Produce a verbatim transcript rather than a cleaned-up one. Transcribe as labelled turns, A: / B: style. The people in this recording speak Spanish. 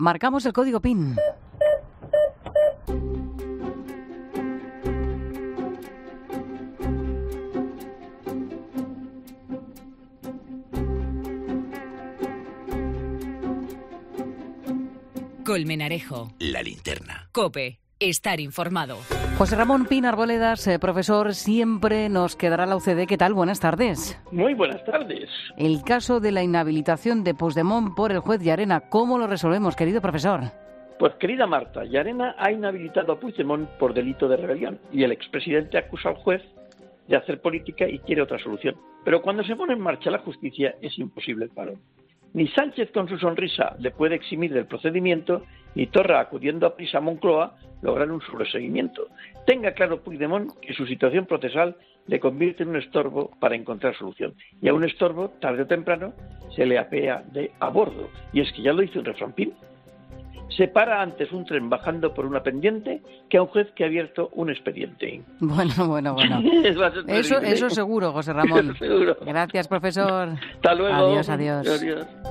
A: Marcamos el código P I N.
B: Colmenarejo.
C: La linterna.
B: COPE. Estar informado.
A: José Ramón Pin Arboledas, eh, profesor, siempre nos quedará la U C D. ¿Qué tal? Buenas tardes.
D: Muy buenas tardes.
A: El caso de la inhabilitación de Puigdemont por el juez Llarena, ¿cómo lo resolvemos, querido profesor?
D: Pues, querida Marta, Llarena ha inhabilitado a Puigdemont por delito de rebelión y el expresidente acusa al juez de hacer política y quiere otra solución. Pero cuando se pone en marcha la justicia es imposible el parón. Ni Sánchez con su sonrisa le puede eximir del procedimiento, ni Torra acudiendo a prisa a Moncloa lograr un sobreseguimiento. Tenga claro Puigdemont que su situación procesal le convierte en un estorbo para encontrar solución. Y a un estorbo, tarde o temprano, se le apea de a bordo. Y es que ya lo hizo un reframpín. Se para antes un tren bajando por una pendiente que a un juez que ha abierto un expediente.
A: Bueno, bueno, bueno. Eso, eso seguro, José Ramón.
D: Seguro.
A: Gracias, profesor.
D: Hasta luego.
A: Adiós, adiós.
D: Adiós.